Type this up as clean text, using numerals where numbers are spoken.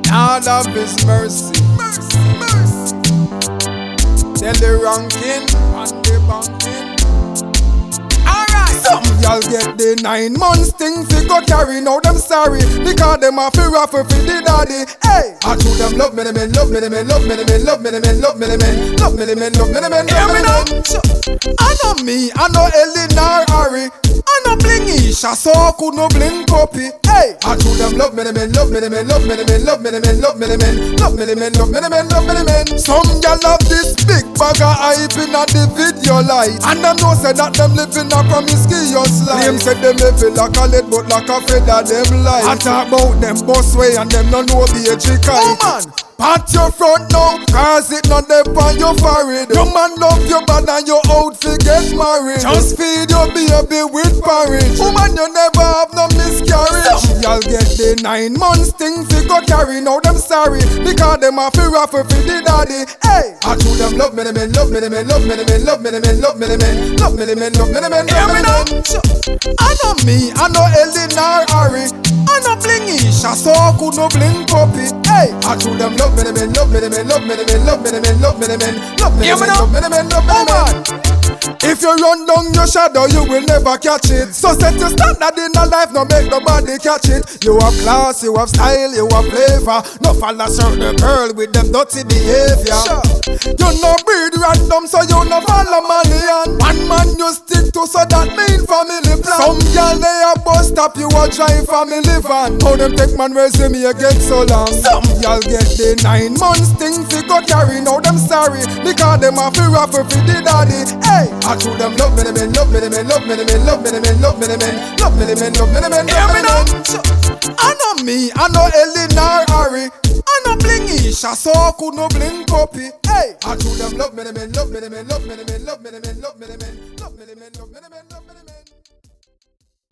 God of His mercy. Mercy, mercy. Tell the ranking and the banking. Alright. Some y'all get the 9 months thing fi go carry. Now them sorry because them a fi raffle fi the daddy. Hey, I told them love me the men, love me the men, love me the men, love me the men, love me the men, love me the men, love me the men, love me the men. I know me, I know Eleanor Harry. I know blingy, so I could no bling copy. Hey, I told them love me the men, love me the men, love me the men, love me the men, love me the men, love me the men, love me the men, love me the men. Some y'all love this big bag of hype in a the video light, and them know say that them living a promiscuous life. Them say them live like a lead but like a feather them life. I talk about them boss way and them no know be a chick. Oh man, pat your front now, cause it not there on your forehead. Your man love you bad and your out fi get married. Just feed your baby with porridge. Woman you never have no miscarriage. Some y'all get the 9 months thing fi go carry. Now them sorry because them a fi raffle fi the daddy. Hey, I told them love me the men, love me the men, love me the men, love me the men, love me the men, love me the men, love me the men, love me the men. I know me, I know Eleanor Harry. I know blingy, so I could no bling copy. Hey, I told them love me the men, love me the men, love me the men, love me the men, love me the men, love me the men, love me the men, love me the men. If you run down your shadow, you will never catch it. So set your standard in a life, no make nobody catch it. You have class, you have style, you have flavor. No follow certain girl with them dirty behavior. Sure. You no breed random, so you no follow Malian. One man you stick to, so that mean family plan. Some girl they a bus stop, you a drive family van. How them take man resume you get so long? Some y'all get the 9 months thing fi go carry. Now them sorry because them a fi raffle fi the daddy. Hey, I told them love me the men, love me the men, love me the men, love me the men, love me the men, love me the men, love me the men, love me the men. I know me, I know Eleanor Harry. I know blingy, so I could no bling copy. Hey, I told them love me the men, love me the men, love me the men, love me the men, love me the men, love me the men, love me the men, love me the men.